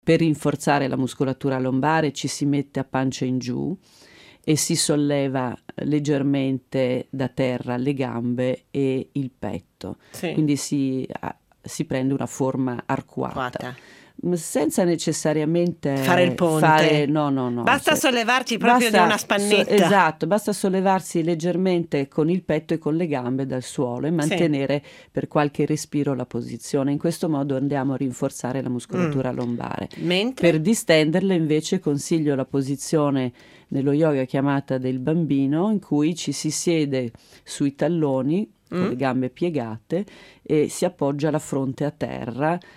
Per rinforzare la muscolatura lombare ci si mette a pancia in giù e si solleva leggermente da terra le gambe e il petto. Sì. Quindi si prende una forma arcuata. Senza necessariamente fare il ponte. No. Basta sollevarci proprio di una spannetta. Esatto, basta sollevarsi leggermente con il petto e con le gambe dal suolo e mantenere per qualche respiro la posizione. In questo modo andiamo a rinforzare la muscolatura lombare. Mentre? Per distenderla invece consiglio la posizione nello yoga chiamata del bambino, in cui ci si siede sui talloni con le gambe piegate e si appoggia la fronte a terra